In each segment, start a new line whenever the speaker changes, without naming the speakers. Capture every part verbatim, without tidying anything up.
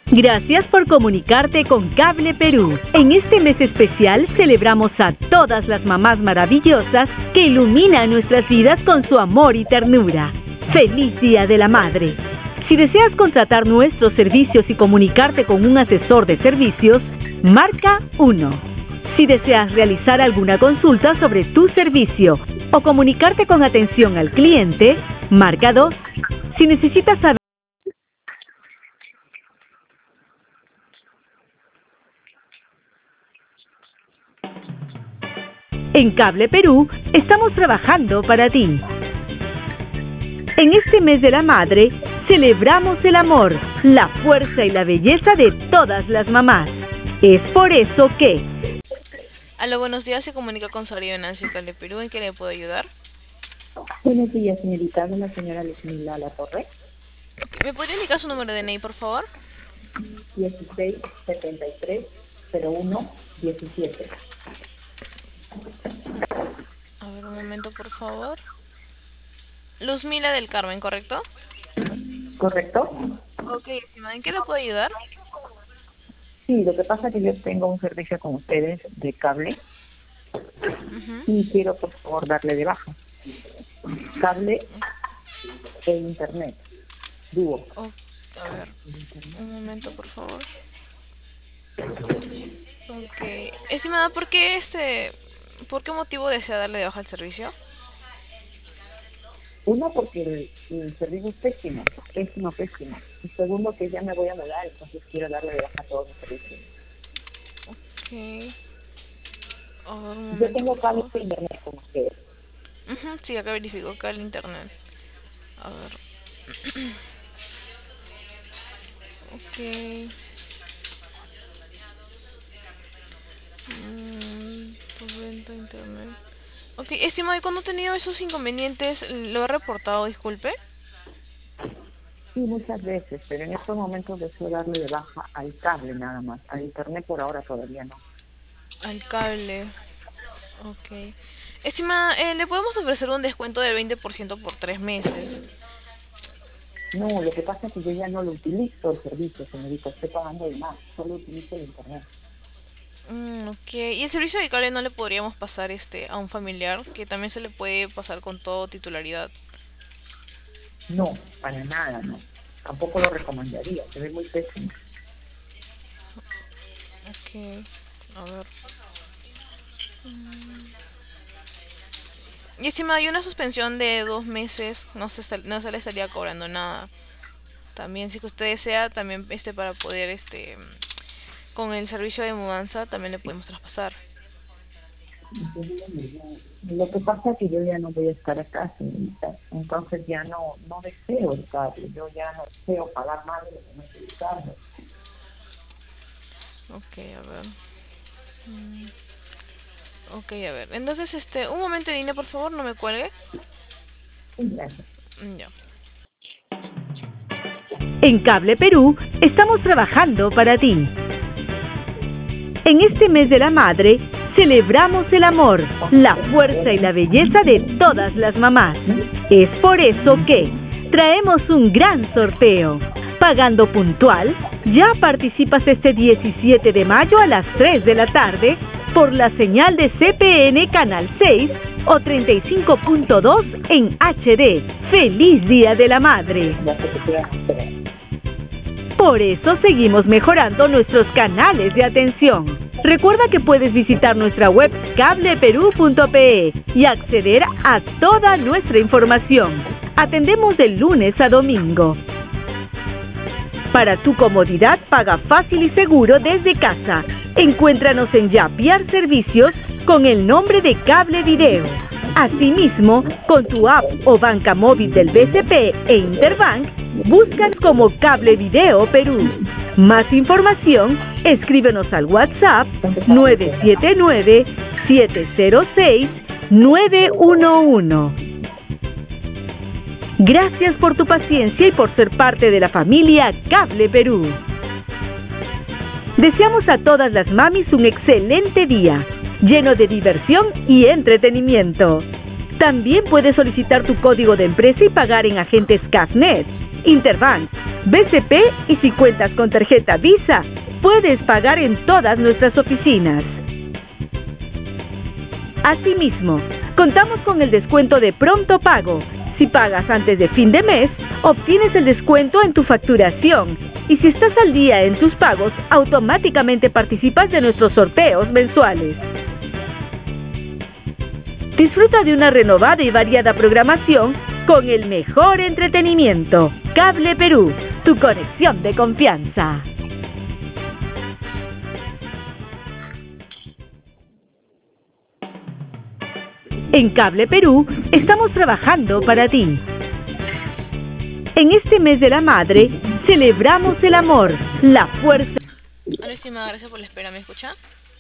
Gracias por comunicarte con Cable Perú. En este mes especial celebramos a todas las mamás maravillosas que iluminan nuestras vidas con su amor y ternura. ¡Feliz Día de la Madre! Si deseas contratar nuestros servicios y comunicarte con un asesor de servicios, marca uno. Si deseas realizar alguna consulta sobre tu servicio o comunicarte con atención al cliente, marca dos. Si necesitas saber En Cable Perú estamos trabajando para ti. En este mes de la madre, celebramos el amor, la fuerza y la belleza de todas las mamás. Es por eso que...
Aló, buenos días, se comunica con Sabrina Nancy Cable Perú, ¿en qué le puedo ayudar?
Buenos días, señorita, habla la señora Lesmila La Torre.
¿Me podría indicar su número de D N I, por favor?
dieciséis setenta y tres cero uno diecisiete.
A ver, un momento, por favor. Luzmila del Carmen, ¿correcto?
¿Correcto?
Ok, estimada, ¿en qué le puedo ayudar?
Sí, lo que pasa es que yo tengo un servicio con ustedes de cable
Uh-huh.
y quiero, por favor, darle de baja. Cable e internet. Dúo.
Oh, a ver, un momento, por favor. Ok. Estimada, ¿por qué este... ¿Por qué motivo desea darle de baja el servicio?
Uno, porque el, el servicio es pésimo, pésimo, pésimo. Y segundo, que ya me voy a mudar, entonces quiero darle de baja a todos los servicios.
Ok. A ver, un
Yo
momento,
tengo
por
cable
favor.
e internet con ustedes.
Ujú, sí, acá verifico acá el internet. A ver. Ok. Mm, tu venta internet. Ok, estimado, ¿y cuando ha tenido esos inconvenientes lo ha reportado, disculpe?
Sí, muchas veces, pero en estos momentos deseo darle de baja al cable nada más. Al internet por ahora todavía no.
Al cable. Ok. Estimada, eh, le podemos ofrecer un descuento del veinte por ciento por tres meses.
No, lo que pasa es que yo ya no lo utilizo el servicio, señorita, estoy pagando de más, solo utilizo el internet.
Mm, ok. ¿Y el servicio de cable no le podríamos pasar este a un familiar? Que también se le puede pasar con todo titularidad.
No, para nada, no. Tampoco lo recomendaría, se ve muy pésimo.
Ok. A ver. Mm. Y estimada, hay una suspensión de dos meses, no se, está- no se le estaría cobrando nada. También, si que usted desea, también este para poder, este, con el servicio de mudanza, también le podemos traspasar.
Lo que pasa es que yo ya no voy a estar acá, señorita, entonces ya no no deseo el cable, yo ya no deseo pagar más de lo que me estoy usando.
Ok, a ver. Mm, ok, a ver. Entonces, este, un momento, Dina, por favor, no me cuelgue.
Sí, gracias.
Mm, Ya.
En Cable Perú estamos trabajando para ti. En este mes de la madre, celebramos el amor, la fuerza y la belleza de todas las mamás. Es por eso que traemos un gran sorteo. Pagando puntual, ya participas este diecisiete de mayo a las tres de la tarde por la señal de C P N Canal seis o treinta y cinco punto dos en H D. ¡Feliz Día de la Madre!
Gracias, que quieran esperar.
Por eso seguimos mejorando nuestros canales de atención. Recuerda que puedes visitar nuestra web cable perú punto pe y acceder a toda nuestra información. Atendemos de lunes a domingo. Para tu comodidad, paga fácil y seguro desde casa. Encuéntranos en Yapiar Servicios con el nombre de Cable Video. Asimismo, con tu app o banca móvil del B C P e Interbank, buscas como Cable Video Perú. Más información, escríbenos al WhatsApp nueve siete nueve, siete cero seis, nueve uno uno. Gracias por tu paciencia y por ser parte de la familia Cable Perú. Deseamos a todas las mamis un excelente día, lleno de diversión y entretenimiento. También puedes solicitar tu código de empresa y pagar en agentes CAFNet, Interbank, B C P y si cuentas con tarjeta Visa, puedes pagar en todas nuestras oficinas. Asimismo, contamos con el descuento de pronto pago. Si pagas antes de fin de mes, obtienes el descuento en tu facturación. Y si estás al día en tus pagos, automáticamente participas de nuestros sorteos mensuales. Disfruta de una renovada y variada programación con el mejor entretenimiento. Cable Perú, tu conexión de confianza. En Cable Perú estamos trabajando para ti. En este mes de la madre, celebramos el amor, la fuerza.
Hola, estimada, gracias por la espera. ¿Me escucha?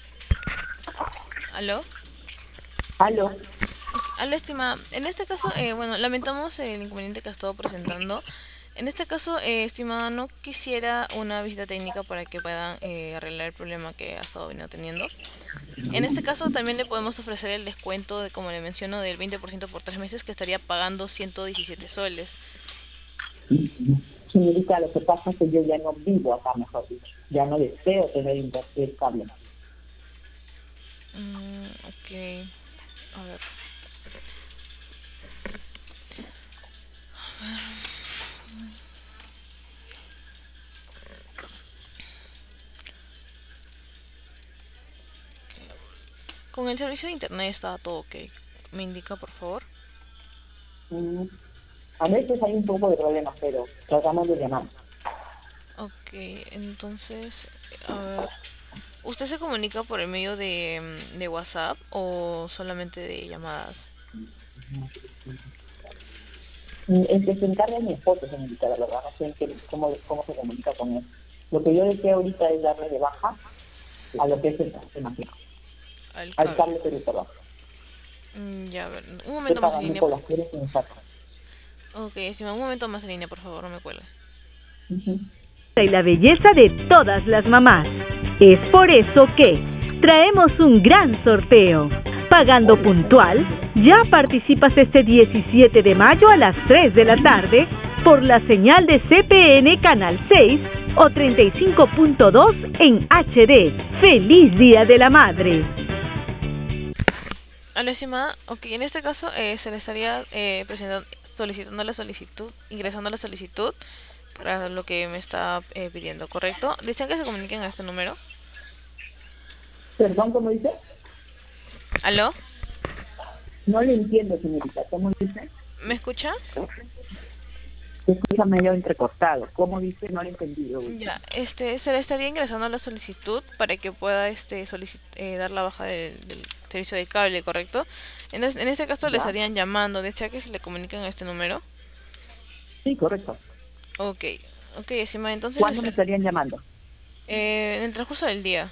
¿Aló?
Aló.
Hola, estimada. En este caso, eh, bueno, lamentamos el inconveniente que ha estado presentando. En este caso, eh, estimada, no quisiera una visita técnica para que puedan eh, arreglar el problema que ha estado venido teniendo. En este caso, también le podemos ofrecer el descuento, de, como le menciono, del veinte por ciento por tres meses, que estaría pagando ciento diecisiete soles.
Señorita, lo que pasa es que yo ya no vivo acá, mejor dicho. Ya no deseo tener internet cable.
Mm, ok. A ver. A ver. Con el servicio de internet está todo ok. ¿Me indica, por favor?
Mm, a veces hay un poco de problemas, pero tratamos de llamar.
Ok, entonces, a ver. ¿Usted se comunica por el medio de, de WhatsApp o solamente de llamadas?
Mm, El que se encarga es mi esposo, señorita, la verdad, no sé en qué- cómo, cómo se comunica con él. Lo que yo deseo ahorita es darle de baja a lo que es el sistema,
Al
al
cable.
cable Perú, perdón.
Mm, ya, a ver. Un
Estoy
momento más en
pagando
línea,
por
por
las
favor.
flores y me saca.
Ok, estimado, un momento más en línea, por favor, no me cuelgue.
Ujú.
Y la belleza de todas las mamás. Es por eso que traemos un gran sorteo. Pagando puntual, ya participas este diecisiete de mayo a las tres de la tarde por la señal de C P N Canal seis o treinta y cinco punto dos en H D. ¡Feliz Día de la Madre!
Hola, estimada. Ok, en este caso eh, se le estaría eh, presentando, solicitando la solicitud, ingresando la solicitud para lo que me está eh, pidiendo, ¿correcto? ¿Desean que se comuniquen a este número?
Perdón, ¿cómo dice?
¿Aló?
No le entiendo, señorita. ¿Cómo dice?
¿Me escucha?
Se escucha medio entrecortado. ¿Cómo dice? No le he entendido.
Ya, este, se le estaría ingresando la solicitud para que pueda este solicit eh, dar la baja del, del servicio de cable, ¿correcto? En, es- en este caso le
¿Ya?
estarían llamando. ¿Desea que se le comuniquen a este número?
Sí, correcto.
Ok, ok, estimada, entonces
¿Cuándo me
este,
estarían llamando?
eh, en el transcurso del día.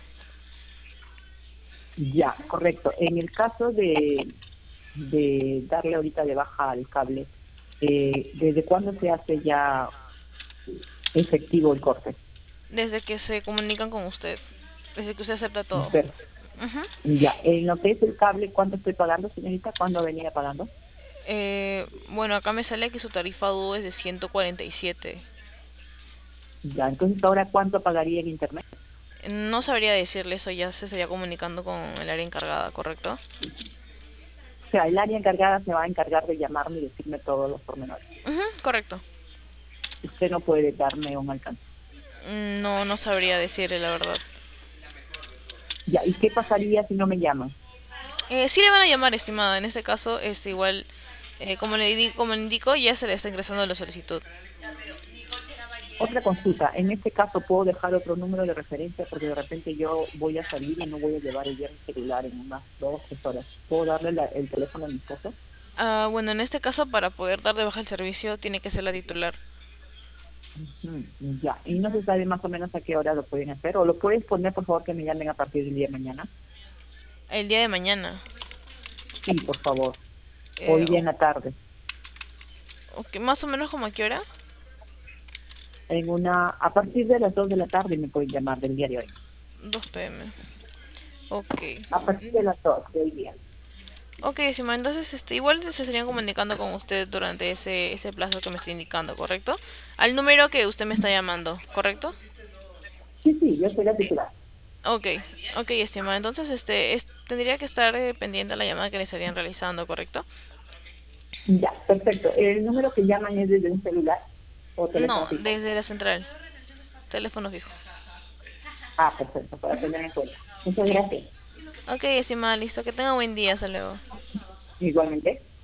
Ya, correcto. En el caso de, de darle ahorita de baja al cable, eh, ¿desde cuándo se hace ya efectivo el corte?
Desde que se comunican con usted, desde que usted acepta todo.
Pero,
Ujú.
ya, en lo que es el cable, ¿cuánto estoy pagando, señorita? ¿Cuándo venía pagando?
Eh, bueno, acá me sale que su tarifa dúo es de ciento cuarenta y siete.
Ya, entonces ahora, ¿cuánto pagaría en internet?
No sabría decirle eso, ya se estaría comunicando con el área encargada, ¿correcto?
O sea, el área encargada se va a encargar de llamarme y decirme todos los pormenores.
Ujú, correcto.
Usted no puede darme un alcance.
Mm, No, no sabría decirle la verdad.
Ya, ¿y qué pasaría si no me llaman?
Eh, sí le van a llamar, estimada. En este caso, este igual, eh, como le di como le indico, ya se le está ingresando la solicitud.
Otra consulta, en este caso puedo dejar otro número de referencia porque de repente yo voy a salir y no voy a llevar el día mi celular en unas dos, tres horas. ¿Puedo darle la- el teléfono a mi esposo?
Ah, bueno, en este caso, para poder dar de baja el servicio, tiene que ser la titular.
Ujú, ya, y no se sabe más o menos a qué hora lo pueden hacer. ¿O lo puedes poner, por favor, que me llamen a partir del día de mañana?
El día de mañana.
Sí, por favor.
Eh,
Hoy día en la tarde.
ok, más o menos como a qué hora.
En una, a partir de las dos de la tarde me pueden llamar del día de hoy.
dos p m. Ok.
A partir de las dos de hoy día.
Ok, estimada, entonces este, igual se estarían comunicando con usted durante ese, ese plazo que me está indicando, ¿correcto? Al número que usted me está llamando, ¿correcto?
Sí, sí, yo soy la titular.
Ok, ok, estimada, entonces este, es- tendría que estar eh, pendiente a la llamada que le estarían realizando, ¿correcto?
Ya, perfecto. ¿El número que llaman es desde un celular o teléfono
No,
fijo?
desde la central, teléfono fijo.
Ah, perfecto, para
Ujú.
tener en cuenta. Muchas gracias.
Ok, estimada, listo, que tenga buen día, hasta luego.
Igualmente.